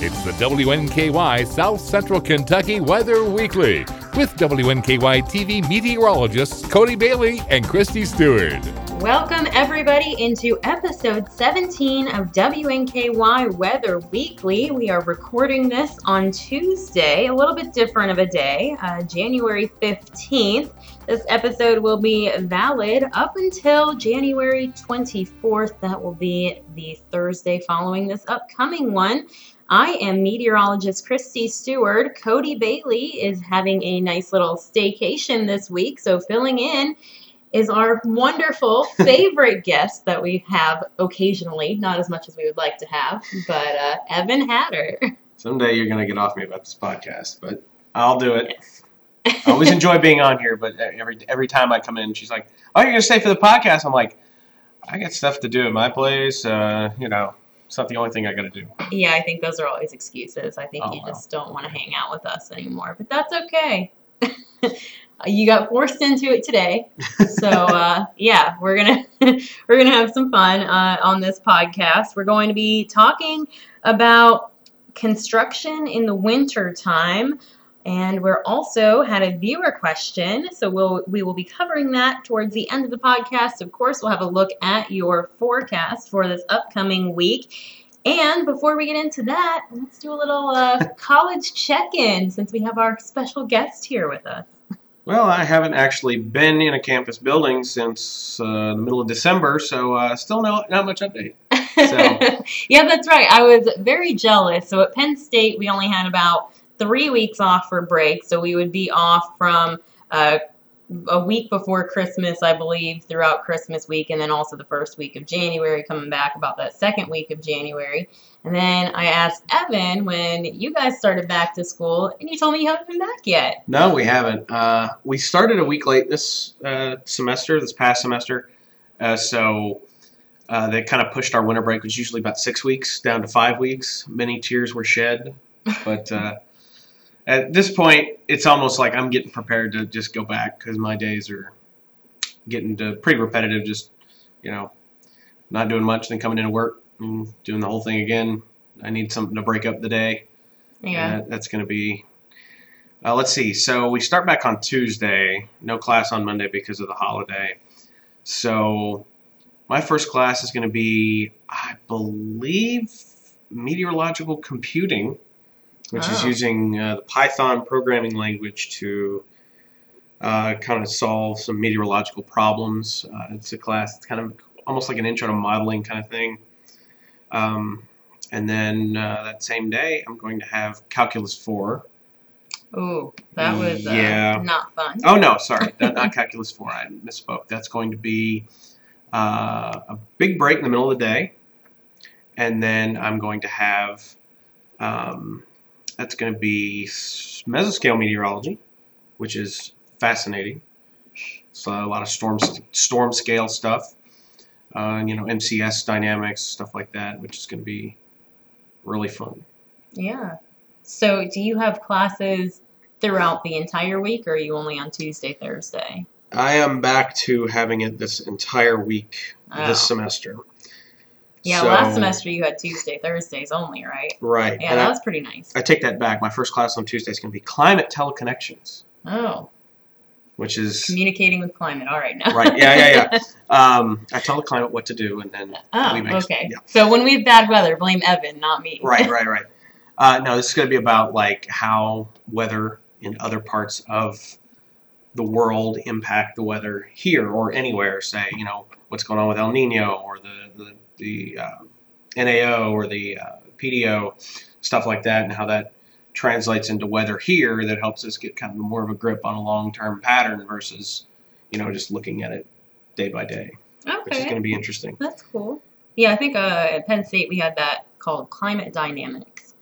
It's the WNKY South Central Kentucky Weather Weekly with WNKY TV meteorologists Cody Bailey and Christy Stewart. Welcome everybody into episode 17 of WNKY Weather Weekly. We are recording this on Tuesday, a little bit different of a day, January 15th. This episode will be valid up until January 24th. That will be the Thursday following this upcoming one. I am meteorologist Christy Stewart. Cody Bailey is having a nice little staycation this week, so filling in is our wonderful favorite guest that we have occasionally, not as much as we would like to have, but Evan Hatter. Someday you're going to get off me about this podcast, but I'll do it. Yes. I always enjoy being on here, but every time I come in, she's like, "Oh, you're going to stay for the podcast?" I'm like, "I got stuff to do at my place, It's not the only thing I got to do." Yeah, I think those are always excuses. I think you just don't want to hang out with us anymore, but that's okay. You got forced into it today, so we're gonna have some fun on this podcast. We're going to be talking about construction in the winter time, and we're also had a viewer question, so we will be covering that towards the end of the podcast. Of course, we'll have a look at your forecast for this upcoming week. And before we get into that, let's do a little college check-in since we have our special guest here with us. Well, I haven't actually been in a campus building since the middle of December, so still not much update. So. Yeah, that's right. I was very jealous. So at Penn State, we only had about 3 weeks off for break, so we would be off from a week before Christmas, I believe, throughout Christmas week, and then also the first week of January, coming back about that second week of January. And then I asked Evan when you guys started back to school, and you told me you haven't been back yet. No, we haven't. We started a week late this past semester, so they kind of pushed our winter break, which is usually about 6 weeks, down to 5 weeks. Many tears were shed, but at this point, it's almost like I'm getting prepared to just go back because my days are getting to pretty repetitive, just, not doing much, then coming into work and doing the whole thing again. I need something to break up the day. Yeah. That's going to be, let's see. So we start back on Tuesday. No class on Monday because of the holiday. So my first class is going to be, I believe, meteorological computing, which is using the Python programming language to kind of solve some meteorological problems. It's a class, it's kind of almost like an intro to modeling kind of thing. And then that same day, I'm going to have Calculus 4. Ooh, that was not fun. Oh, no, sorry. Not Calculus 4. I misspoke. That's going to be a big break in the middle of the day. And then I'm going to have... that's going to be mesoscale meteorology, which is fascinating. So a lot of storm scale stuff, MCS dynamics, stuff like that, which is going to be really fun. Yeah. So do you have classes throughout the entire week, or are you only on Tuesday, Thursday? I am back to having it this entire week this semester. Yeah, so, last semester you had Tuesday, Thursdays only, right? Right. Yeah, that was pretty nice. I take that back. My first class on Tuesday is going to be climate teleconnections. Oh. Which is... communicating with climate. All right, now. Right, yeah. I tell the climate what to do, and then we make... Okay. Yeah. So when we have bad weather, blame Evan, not me. Right. No, this is going to be about, how weather in other parts of the world impact the weather here or anywhere. Say, what's going on with El Nino or the NAO or the PDO, stuff like that, and how that translates into weather here that helps us get kind of more of a grip on a long-term pattern versus, just looking at it day by day. Okay. Which is going to be interesting. That's cool. Yeah, I think at Penn State we had that called climate dynamics.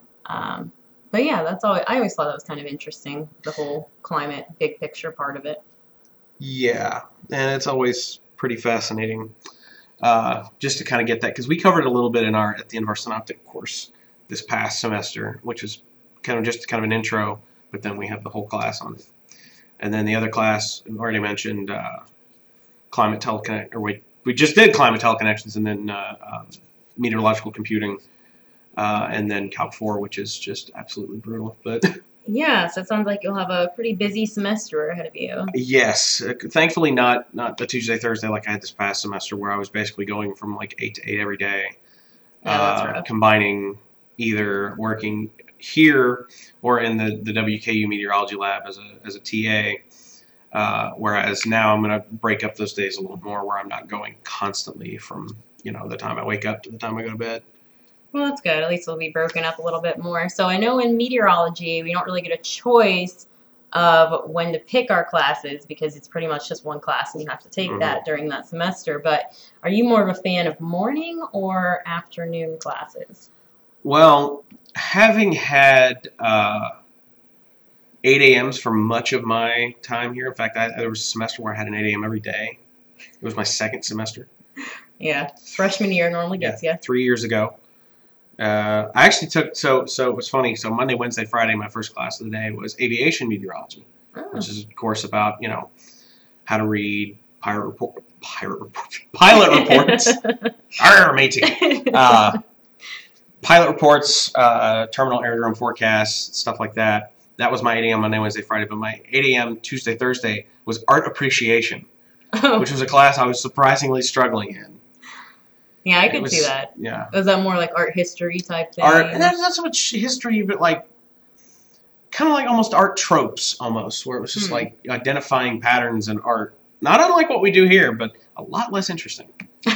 But yeah, that's all. I always thought that was kind of interesting, the whole climate big picture part of it. Yeah, and it's always pretty fascinating. Just to kind of get that, because we covered it a little bit at the end of our synoptic course this past semester, which was kind of an intro, but then we have the whole class on it. And then the other class, we already mentioned climate teleconnect, or we just did climate teleconnections, and then meteorological computing. and then Calc 4, which is just absolutely brutal. But Yeah, so it sounds like you'll have a pretty busy semester ahead of you. yes, thankfully not the Tuesday, Thursday like I had this past semester where I was basically going from like 8 to 8 every day, Yeah, that's rough. combining either working here or in the WKU meteorology lab as a TA. Whereas now I'm going to break up those days a little more where I'm not going constantly from, the time I wake up to the time I go to bed. Well, that's good. At least it'll be broken up a little bit more. So I know in meteorology, we don't really get a choice of when to pick our classes because it's pretty much just one class and you have to take that during that semester. But are you more of a fan of morning or afternoon classes? Well, having had 8 a.m.s for much of my time here. In fact, there was a semester where I had an 8 a.m. every day. It was my second semester. Yeah, freshman year normally gets you. 3 years ago. I actually took, so it was funny. So Monday, Wednesday, Friday, my first class of the day was aviation meteorology, which is, of course, about, how to read pilot reports. Arr, matey. Pilot reports, terminal aerodrome forecasts, stuff like that. That was my 8 a.m. Monday, Wednesday, Friday. But my 8 a.m. Tuesday, Thursday was art appreciation, which was a class I was surprisingly struggling in. Yeah, I could see that. Yeah. Was that more like art history type thing? Art, and not so much history, but kind of like almost art tropes almost, where it was just like identifying patterns in art. Not unlike what we do here, but a lot less interesting.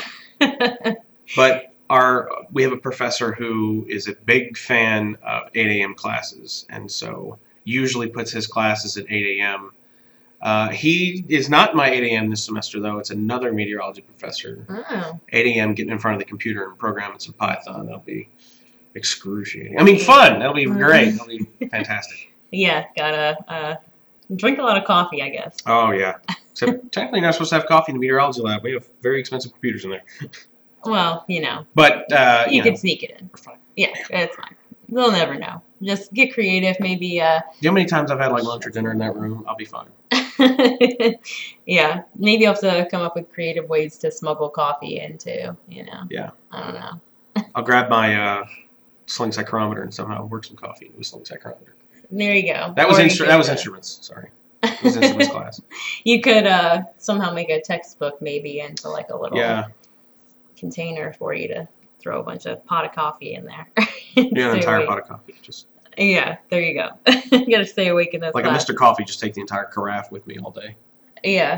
But we have a professor who is a big fan of 8 a.m. classes, and so usually puts his classes at 8 a.m. He is not my 8 a.m. this semester, though. It's another meteorology professor. Oh. 8 a.m. getting in front of the computer and programming some Python. That'll be excruciating. I mean, fun. That'll be great. That'll be fantastic. Yeah, gotta drink a lot of coffee, I guess. Oh, yeah. Except technically you're not supposed to have coffee in the meteorology lab. We have very expensive computers in there. Well, But, you could sneak it in. We're fine. Yeah, it's fine. They'll never know. Just get creative, maybe. You know how many times I've had lunch or dinner in that room? I'll be fine. Yeah, maybe I'll have to come up with creative ways to smuggle coffee into, Yeah. I don't know. I'll grab my sling psychrometer and somehow work some coffee with sling psychrometer. There you go. That was instruments. Sorry. It was instruments class. You could somehow make a textbook maybe into like a little container for you to throw a bunch of pot of coffee in there. Yeah, an entire pot of coffee. Yeah, there you go. You gotta stay awake in this like class. a Mr. Coffee, just take the entire carafe with me all day. Yeah.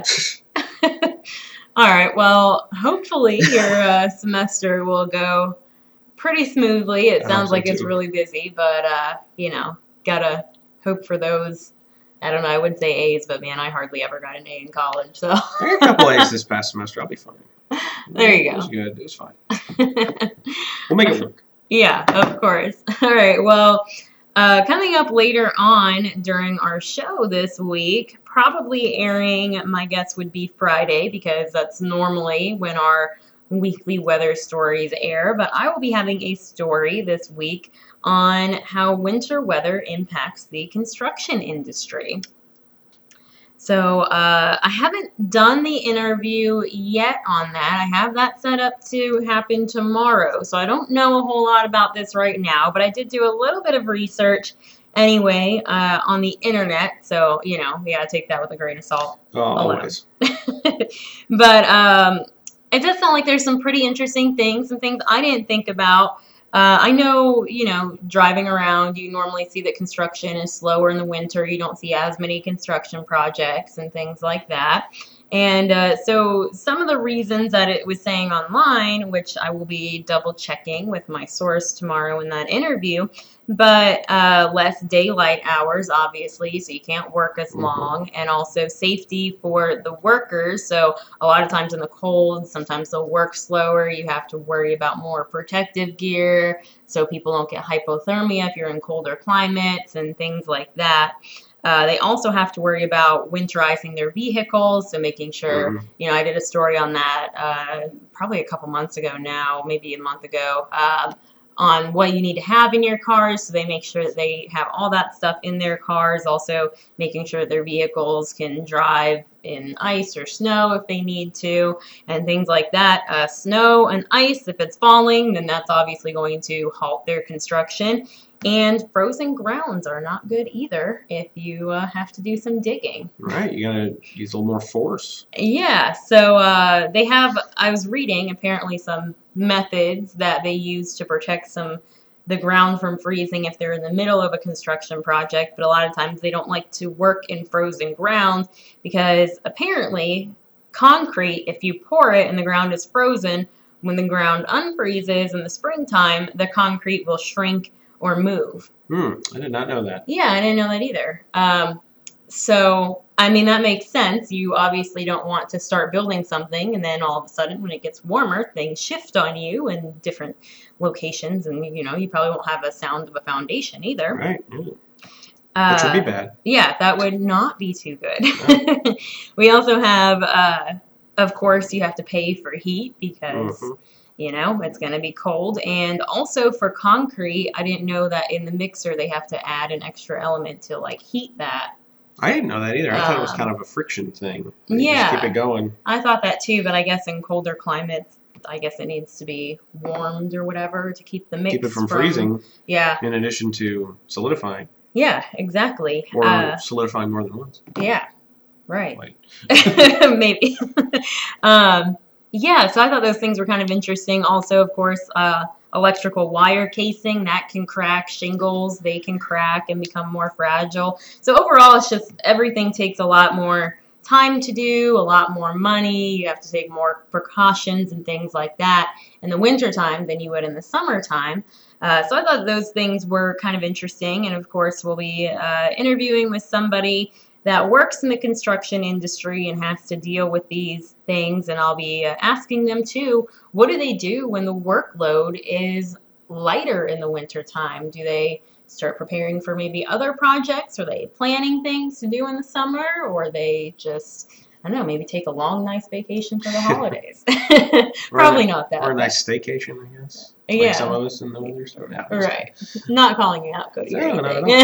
All right. Well, hopefully your semester will go pretty smoothly. It sounds like it's really busy, but gotta hope for those. I don't know. I wouldn't say A's, but man, I hardly ever got an A in college. So I got a couple A's this past semester. I'll be fine. There you go. It was good. It was fine. We'll make it work. Yeah, of course. All right. Well, coming up later on during our show this week, probably airing, my guess would be Friday because that's normally when our weekly weather stories air. But I will be having a story this week on how winter weather impacts the construction industry. So I haven't done the interview yet on that. I have that set up to happen tomorrow. So I don't know a whole lot about this right now, but I did do a little bit of research anyway on the internet. So, we got to take that with a grain of salt. Oh, always. But it does sound like there's some pretty interesting things, some things I didn't think about. I know, driving around, you normally see that construction is slower in the winter. You don't see as many construction projects and things like that. And so some of the reasons that it was saying online, which I will be double checking with my source tomorrow in that interview, but less daylight hours, obviously, so you can't work as long, and also safety for the workers. So a lot of times in the cold, sometimes they'll work slower. You have to worry about more protective gear so people don't get hypothermia if you're in colder climates and things like that. They also have to worry about winterizing their vehicles, so making sure, I did a story on that probably a couple months ago now, maybe a month ago, on what you need to have in your cars, so they make sure that they have all that stuff in their cars, also making sure that their vehicles can drive in ice or snow if they need to, and things like that. Snow and ice, if it's falling, then that's obviously going to halt their construction. And frozen grounds are not good either if you have to do some digging. Right, you gotta use a little more force. Yeah, so they have, I was reading apparently some methods that they use to protect the ground from freezing if they're in the middle of a construction project, but a lot of times they don't like to work in frozen ground because apparently concrete, if you pour it and the ground is frozen, when the ground unfreezes in the springtime, the concrete will shrink or move. I did not know that. Yeah, I didn't know that either. So, I mean, that makes sense. You obviously don't want to start building something and then all of a sudden when it gets warmer, things shift on you in different locations and, you know, you probably won't have a sound of a foundation either. Right. Which would be bad. Yeah, that would not be too good. We also have, of course, you have to pay for heat because... You know, it's going to be cold. And also for concrete, I didn't know that in the mixer they have to add an extra element to, like, heat that. I didn't know that either. I thought it was kind of a friction thing. Yeah. Just keep it going. I thought that too, but I guess in colder climates, I guess it needs to be warmed or whatever to keep the mix Keep it from freezing. Yeah. In addition to solidifying. Yeah, exactly. Or solidifying more than once. Yeah, right. Like. Maybe. Yeah, so I thought those things were kind of interesting. Also, of course, electrical wire casing, that can crack. Shingles, they can crack and become more fragile. So overall, it's just everything takes a lot more time to do, a lot more money. You have to take more precautions and things like that in the wintertime than you would in the summertime. So I thought those things were kind of interesting. And, of course, we'll be interviewing with somebody that works in the construction industry and has to deal with these things. And I'll be asking them, too, what do they do when the workload is lighter in the wintertime? Do they start preparing for maybe other projects? Are they planning things to do in the summer? Or they just, I don't know, maybe take a long, nice vacation for the holidays? Probably not that. Or a nice staycation, I guess. Yeah. Like some of us in the winter. So right. Not calling you out, Cody. No.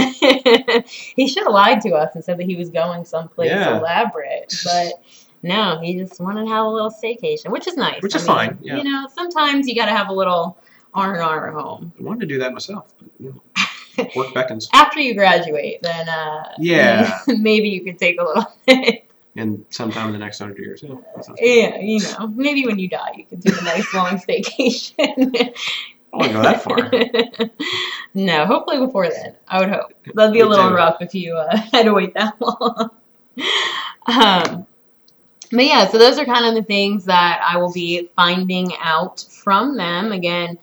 He should have lied to us and said that he was going someplace elaborate. But no, he just wanted to have a little staycation, which is nice. Which is fine. Yeah. You know, sometimes you got to have a little R&R at home. I wanted to do that myself, but, you know, work beckons. After you graduate, then maybe you could take a little bit. And sometime in the next 100 years. Yeah, you know, maybe when you die, you could do a nice long staycation. I wouldn't go that far. No, hopefully before then. I would hope. That'd be a little rough if you had to wait that long. But yeah, so those are kind of the things that I will be finding out from them. Again,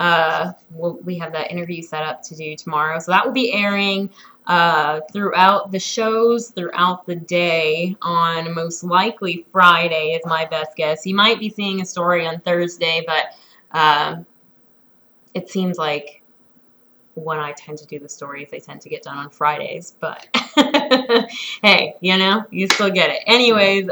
we have that interview set up to do tomorrow. So that will be airing throughout the shows, throughout the day, on most likely Friday is my best guess. You might be seeing a story on Thursday, but it seems like when I tend to do the stories, they tend to get done on Fridays. But hey, you know, you still get it. Anyways,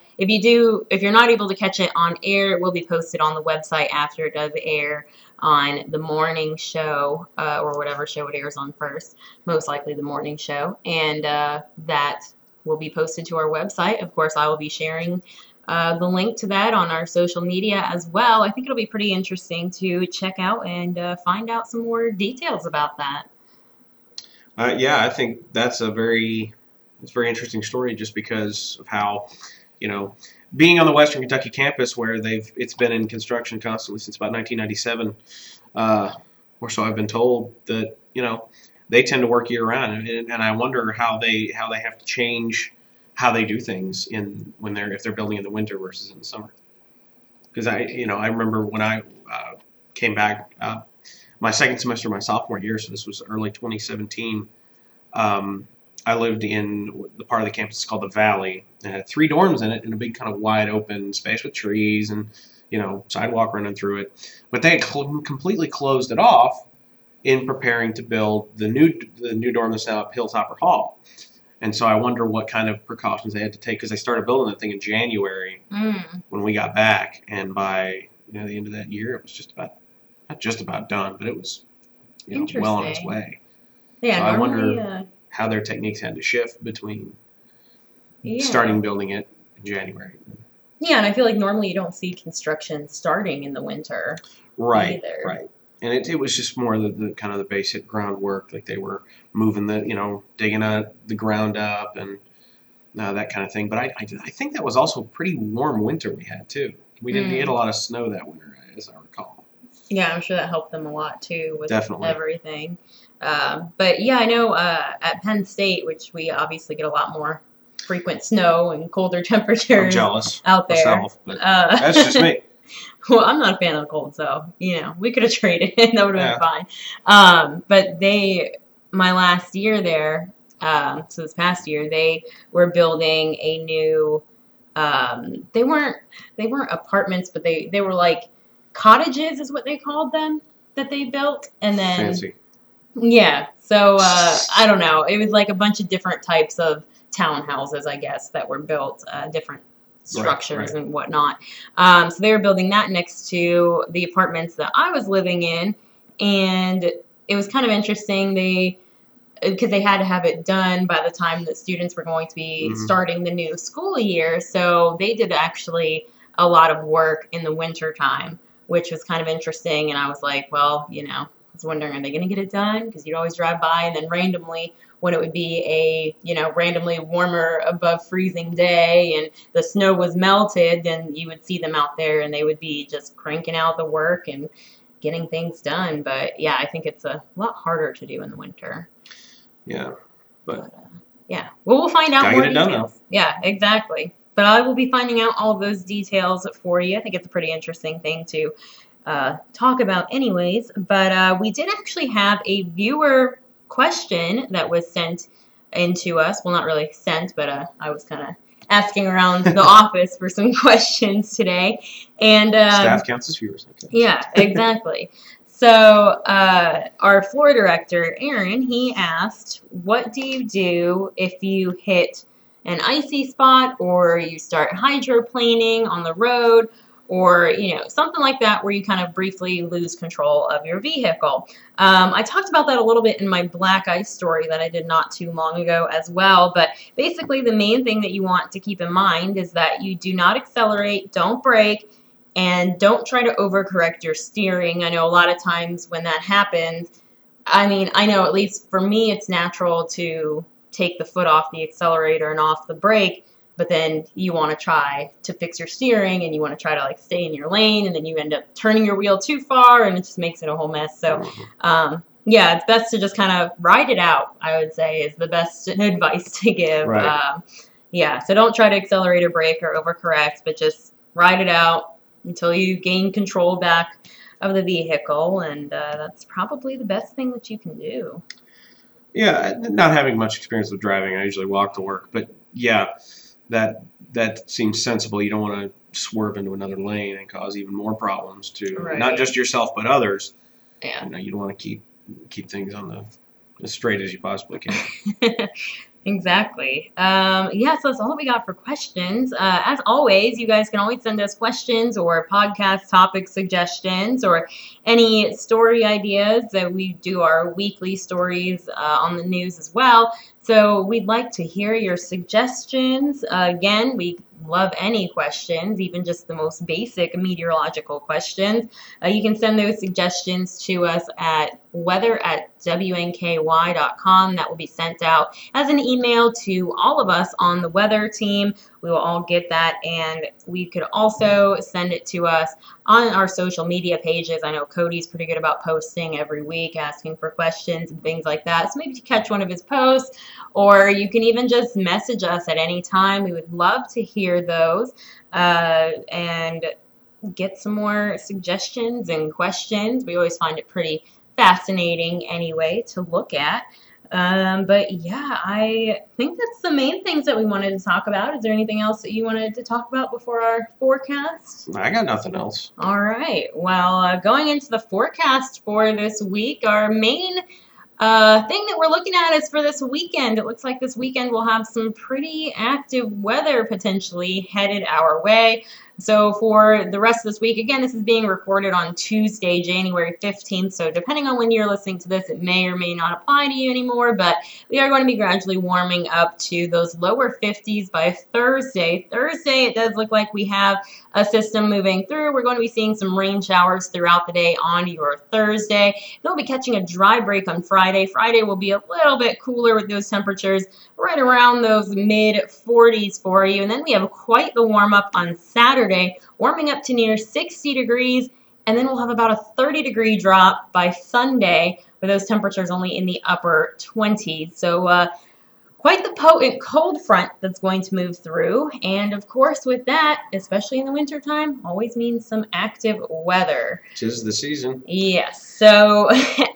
if you're not able to catch it on air, it will be posted on the website after it does air on the morning show, or whatever show it airs on first, most likely the morning show, and that will be posted to our website. Of course, I will be sharing the link to that on our social media as well. I think it'll be pretty interesting to check out and find out some more details about that. Yeah, I think that's a very interesting story just because of how, you know, being on the Western Kentucky campus where it's been in construction constantly since about 1997, or so I've been told, that, you know, they tend to work year round, and I wonder how they have to change how they do things if they're building in the winter versus in the summer. Because I remember when I came back my second semester of my sophomore year, so this was early 2017. I lived in the part of the campus called the Valley. It had 3 dorms in it in a big kind of wide open space with trees and, you know, sidewalk running through it. But they had completely closed it off in preparing to build the new dorm that's now at Hilltopper Hall. And so I wonder what kind of precautions they had to take, because they started building that thing in January when we got back, and by the end of that year, it was not just about done, but it was well on its way. Yeah, so I wonder how their techniques had to shift between starting building it in January. Yeah, and I feel like normally you don't see construction starting in the winter. Right, either. right. And it was just more the kind of the basic groundwork, like they were moving digging the ground up and that kind of thing. But I think that was also a pretty warm winter we had too. We didn't get a lot of snow that winter, as I recall. Yeah, I'm sure that helped them a lot too with Definitely. everything. But yeah, I know at Penn State, which we obviously get a lot more frequent snow and colder temperatures. I'm jealous out there. myself, but that's just me. Well, I'm not a fan of the cold, so we could have traded. That would have been fine. But my last year there, so this past year, they were building a new. They weren't apartments, but they were like cottages, is what they called them, that they built, and then fancy. Yeah. So I don't know. It was like a bunch of different types of townhouses, I guess, that were built, different structures and whatnot. So they were building that next to the apartments that I was living in, and it was kind of interesting. Because they had to have it done by the time that students were going to be starting the new school year. So they did actually a lot of work in the winter time, which was kind of interesting. And I was like, well, I was wondering, are they going to get it done? Because you'd always drive by and then randomly, when it would be a, randomly warmer above freezing day and the snow was melted, then you would see them out there and they would be just cranking out the work and getting things done. But yeah, I think it's a lot harder to do in the winter. Yeah, but yeah. Well, we'll find out more get it done, details. Yeah, exactly. But I will be finding out all those details for you. I think it's a pretty interesting thing to talk about anyways. But we did actually have a viewer question that was sent into us. Well, not really sent, but I was kind of asking around the office for some questions today. And staff counts as viewers. Okay. Yeah, exactly. So our floor director, Aaron, he asked, what do you do if you hit an icy spot or you start hydroplaning on the road or, something like that where you kind of briefly lose control of your vehicle? I talked about that a little bit in my black ice story that I did not too long ago as well. But basically the main thing that you want to keep in mind is that you do not accelerate, don't brake, and don't try to overcorrect your steering. I know a lot of times when that happens, I know at least for me, it's natural to take the foot off the accelerator and off the brake, but then you want to try to fix your steering and you want to try to stay in your lane, and then you end up turning your wheel too far and it just makes it a whole mess. So, yeah, it's best to just kind of ride it out, I would say, is the best advice to give. Right. Yeah, so don't try to accelerate or brake or overcorrect, but just ride it out until you gain control back of the vehicle, and that's probably the best thing that you can do. Yeah, not having much experience with driving, I usually walk to work, but yeah, that seems sensible. You don't want to swerve into another lane and cause even more problems to not just yourself but others. Yeah, you don't want to keep things on as straight as you possibly can. Exactly. Yeah, so that's all that we got for questions. As always, you guys can always send us questions or podcast topic suggestions or any story ideas. That we do our weekly stories on the news as well. So we'd like to hear your suggestions. Again, we love any questions, even just the most basic meteorological questions. You can send those suggestions to us at weather@wnky.com. That will be sent out as an email to all of us on the weather team. We will all get that, and we could also send it to us on our social media pages. I know Cody's pretty good about posting every week, asking for questions and things like that. So maybe you catch one of his posts, or you can even just message us at any time. We would love to hear those and get some more suggestions and questions. We always find it pretty fascinating anyway to look at. But yeah, I think that's the main things that we wanted to talk about. Is there anything else that you wanted to talk about before our forecast? I got nothing else. All right. Well, going into the forecast for this week, our main thing that we're looking at is for this weekend. It looks like this weekend we'll have some pretty active weather potentially headed our way. So for the rest of this week, again, this is being recorded on Tuesday, January 15th. So depending on when you're listening to this, it may or may not apply to you anymore. But we are going to be gradually warming up to those lower 50s by Thursday. Thursday, it does look like we have a system moving through. We're going to be seeing some rain showers throughout the day on your Thursday. They'll be catching a dry break on Friday. Friday will be a little bit cooler with those temperatures right around those mid-40s for you. And then we have quite the warm-up on Saturday, warming up to near 60 degrees. And then we'll have about a 30-degree drop by Sunday, with those temperatures only in the upper 20s. So quite the potent cold front that's going to move through. And of course, with that, especially in the wintertime, always means some active weather. 'Tis the season. Yes. So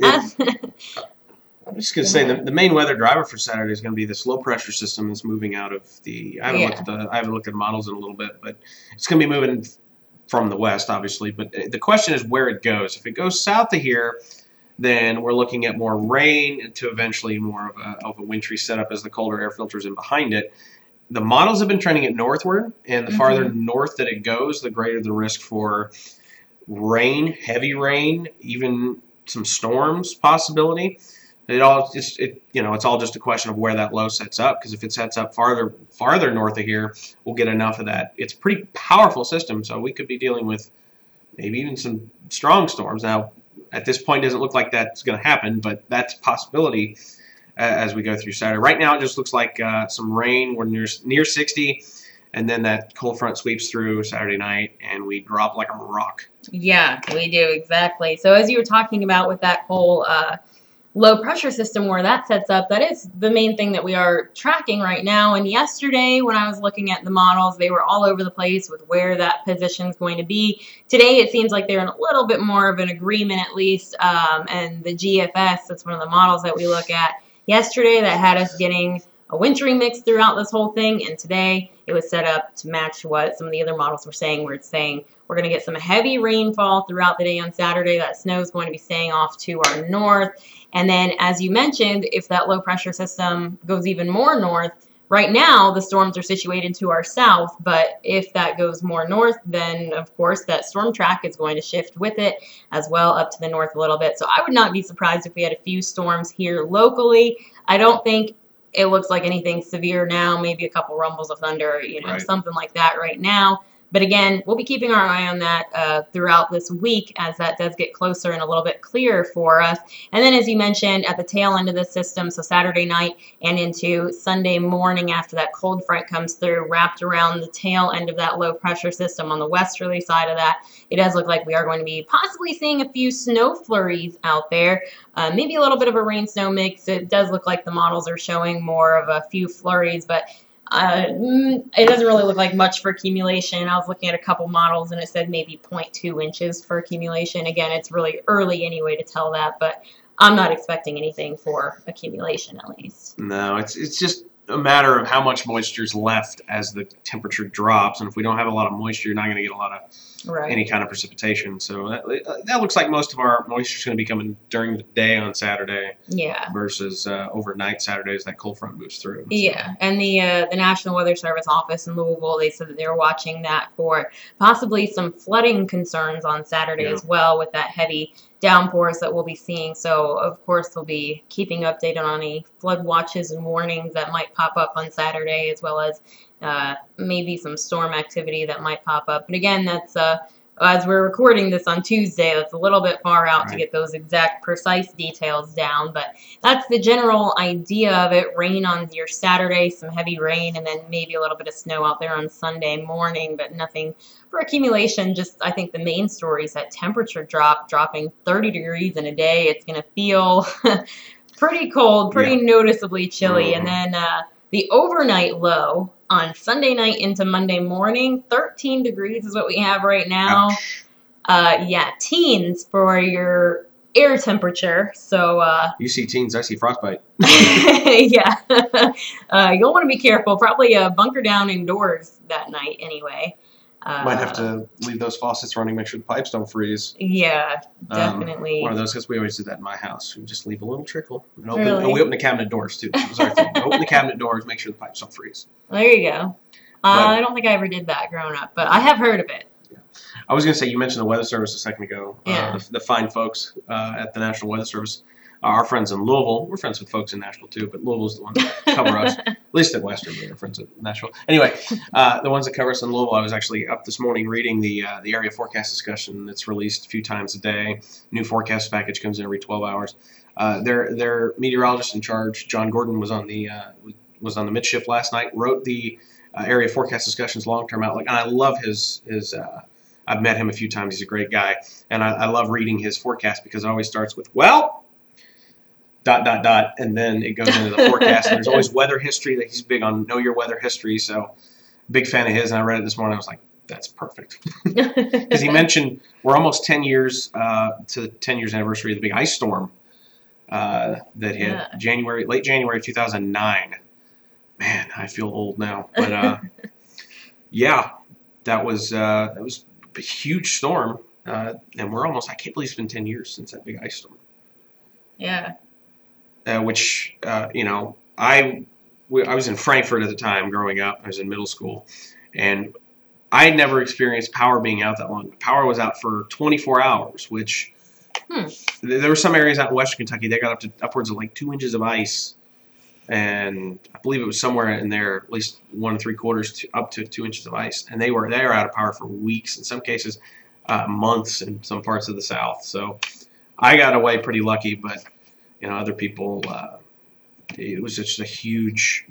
I'm just going to say the main weather driver for Saturday is going to be this low pressure system that's moving out of the. I haven't looked at models in a little bit, but it's going to be moving from the west, obviously. But the question is where it goes. If it goes south of here, then we're looking at more rain to eventually more of a wintry setup as the colder air filters in behind it. The models have been trending it northward, and the farther north that it goes, the greater the risk for rain, heavy rain, even some storms possibility. It's all just a question of where that low sets up, because if it sets up farther north of here, we'll get enough of that. It's a pretty powerful system, so we could be dealing with maybe even some strong storms. Now, at this point, it doesn't look like that's going to happen, but that's a possibility as we go through Saturday. Right now, it just looks like some rain. We're near 60, and then that cold front sweeps through Saturday night, and we drop like a rock. Yeah, we do, exactly. So as you were talking about with that whole low pressure system, where that sets up, that is the main thing that we are tracking right now. And yesterday, when I was looking at the models, they were all over the place with where that position is going to be. Today, it seems like they're in a little bit more of an agreement, at least. And the GFS, that's one of the models that we look at yesterday, that had us getting a wintry mix throughout this whole thing. And today, it was set up to match what some of the other models were saying, where it's saying we're going to get some heavy rainfall throughout the day on Saturday. That snow is going to be staying off to our north. And then, as you mentioned, if that low pressure system goes even more north, right now the storms are situated to our south, but if that goes more north, then of course that storm track is going to shift with it as well up to the north a little bit. So I would not be surprised if we had a few storms here locally. I don't think it looks like anything severe now, maybe a couple rumbles of thunder, Right. Something like that right now. But again, we'll be keeping our eye on that throughout this week as that does get closer and a little bit clearer for us. And then, as you mentioned, at the tail end of the system, so Saturday night and into Sunday morning after that cold front comes through, wrapped around the tail end of that low pressure system on the westerly side of that, it does look like we are going to be possibly seeing a few snow flurries out there. Maybe a little bit of a rain-snow mix. It does look like the models are showing more of a few flurries, but it doesn't really look like much for accumulation. I was looking at a couple models and it said maybe 0.2 inches for accumulation. Again, it's really early anyway to tell that, but I'm not expecting anything for accumulation at least. No, it's just a matter of how much moisture is left as the temperature drops, and if we don't have a lot of moisture, you're not going to get a lot of any kind of precipitation. So that looks like most of our moisture is going to be coming during the day on Saturday. Yeah. Versus overnight Saturday as that cold front moves through. Yeah, and the National Weather Service office in Louisville, they said that they were watching that for possibly some flooding concerns on Saturday as well with that heavy downpours that we'll be seeing. So, of course, they'll be keeping you updated on any flood watches and warnings that might pop up on Saturday, as well as maybe some storm activity that might pop up. But again, that's as we're recording this on Tuesday, that's a little bit far out to get those exact precise details down, but that's the general idea of it. Rain on your Saturday, some heavy rain, and then maybe a little bit of snow out there on Sunday morning, but nothing for accumulation. Just, I think the main story is that temperature dropping 30 degrees in a day. It's going to feel pretty cold, pretty noticeably chilly, and then the overnight low on Sunday night into Monday morning, 13 degrees is what we have right now. Teens for your air temperature. So you see teens, I see frostbite. You'll want to be careful. Probably bunker down indoors that night anyway. Might have to leave those faucets running, make sure the pipes don't freeze. Yeah, definitely. One of those, because we always did that in my house. We just leave a little trickle. And we open the cabinet doors, too. That was our thing. Open the cabinet doors, make sure the pipes don't freeze. There you go. I don't think I ever did that growing up, but I have heard of it. I was going to say, you mentioned the Weather Service a second ago. Yeah. The fine folks at the National Weather Service, our friends in Louisville. We're friends with folks in Nashville, too, but Louisville's the ones that cover us. At least at Western, we're friends at Nashville. Anyway, the ones that cover us in Louisville, I was actually up this morning reading the area forecast discussion that's released a few times a day. New forecast package comes in every 12 hours. Their meteorologist in charge, John Gordon, was on the mid shift last night, wrote the area forecast discussions long-term outlook, and I love his I've met him a few times. He's a great guy, and I love reading his forecast because it always starts with, well, ... and then it goes into the forecast, and there's always weather history. That he's big on know your weather history, so big fan of his, and I read it this morning. I was like, that's perfect. Because he mentioned we're almost 10 years to the 10 years anniversary of the big ice storm that hit late January 2009. Man, I feel old now. But yeah, that was a huge storm, and we're almost, I can't believe it's been 10 years since that big ice storm. Yeah. Which, I was in Frankfurt at the time growing up. I was in middle school, and I had never experienced power being out that long. Power was out for 24 hours, which there were some areas out in western Kentucky, they got up to upwards of like 2 inches of ice. And I believe it was somewhere in there, at least 1 3/4 to up to 2 inches of ice. And they were out of power for weeks, in some cases, months in some parts of the South. So I got away pretty lucky, but other people, it was just a huge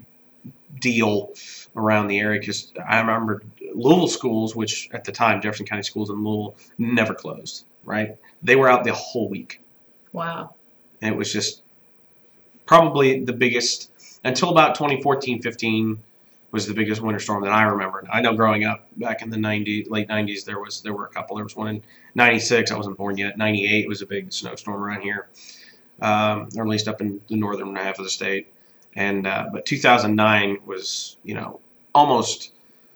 deal around the area because I remember Louisville schools, which at the time Jefferson County schools in Louisville never closed. Right? They were out the whole week. Wow. And it was just probably the biggest, until about 2014-15 was the biggest winter storm that I remembered. I know growing up back in the late 90s, there were a couple. There was one in 96. I wasn't born yet. 98 was a big snowstorm around here, or at least up in the northern half of the state. And but 2009 was, almost,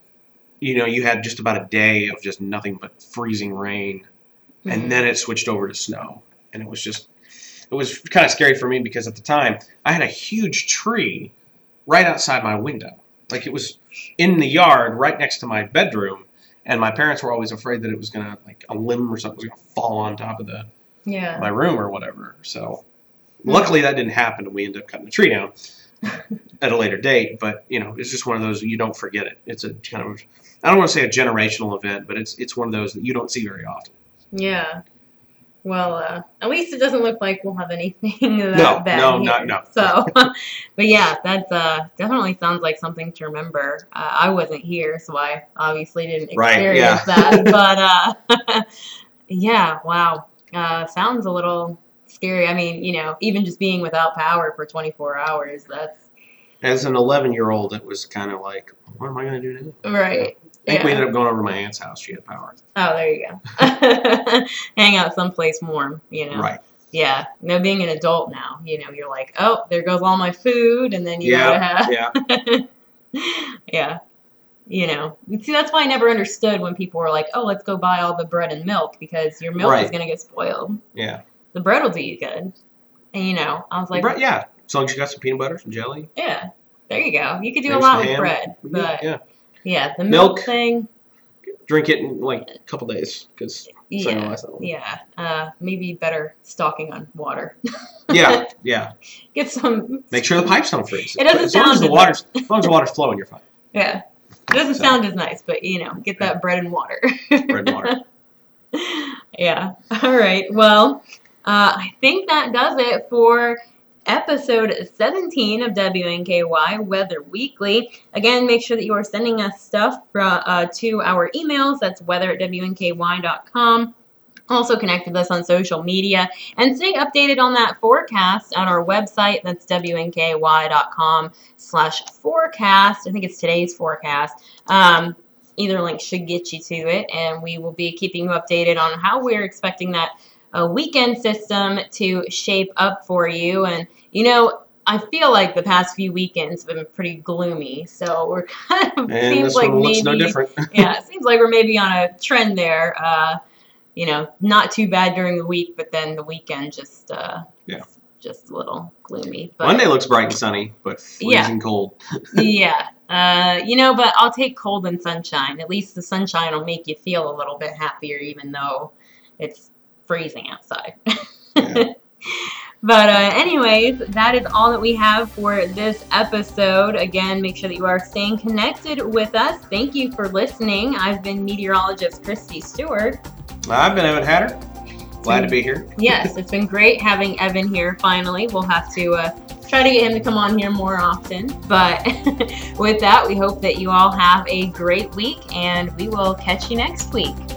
you had just about a day of just nothing but freezing rain, and then it switched over to snow, and it was kind of scary for me because at the time I had a huge tree right outside my window. Like it was in the yard right next to my bedroom, and my parents were always afraid that it was going to, like a limb or something was going to fall on top of my room or whatever. So luckily that didn't happen, and we ended up cutting the tree down at a later date. But, it's just one of those, you don't forget it. It's a kind of, I don't want to say a generational event, but it's one of those that you don't see very often. Yeah. Well, at least it doesn't look like we'll have anything that bad. No. So, but yeah, that definitely sounds like something to remember. I wasn't here, so I obviously didn't experience that. But yeah, wow. Sounds a little scary. I mean, even just being without power for 24 hours, that's... As an 11-year-old, it was kind of like, what am I going to do now? Right. I think we ended up going over to my aunt's house. She had power. Oh, there you go. Hang out someplace warm, Right. Yeah. Being an adult now, you're like, oh, there goes all my food, and then you gotta have... Yeah. See, that's why I never understood when people were like, oh, let's go buy all the bread and milk, because your milk is going to get spoiled. Yeah. The bread will do you good. And, I was like... Bread, yeah. As long as you got some peanut butter, some jelly. Yeah. There you go. You could do a lot with bread. But, yeah, the milk thing... Drink it in like a couple days because maybe better stocking on water. Yeah. Get some. Make sure the pipes don't freeze. It doesn't sound as long as the water's flowing, you're fine. Yeah, it doesn't sound as nice, but get that bread and water. Bread and water. Yeah. All right. Well, I think that does it for episode 17 of WNKY Weather Weekly. Again, make sure that you are sending us stuff to our emails. That's weather@WNKY.com. Also connect with us on social media and stay updated on that forecast on our website. That's WNKY.com/forecast. I think it's today's forecast. Either link should get you to it, and we will be keeping you updated on how we're expecting that weekend system to shape up for you. And, I feel like the past few weekends have been pretty gloomy, so we're kind of, seems like maybe, no different. Yeah, it seems like we're maybe on a trend there. Not too bad during the week, but then the weekend just a little gloomy. But Monday looks bright and sunny, but freezing cold. Yeah, But I'll take cold and sunshine. At least the sunshine will make you feel a little bit happier, even though it's freezing outside. Yeah. But anyways, that is all that we have for this episode. Again, make sure that you are staying connected with us. Thank you for listening. I've been meteorologist Christy Stewart. I've been Evan Hatter. Glad to be here. Yes, it's been great having Evan here finally. We'll have to try to get him to come on here more often. But with that, we hope that you all have a great week, and we will catch you next week.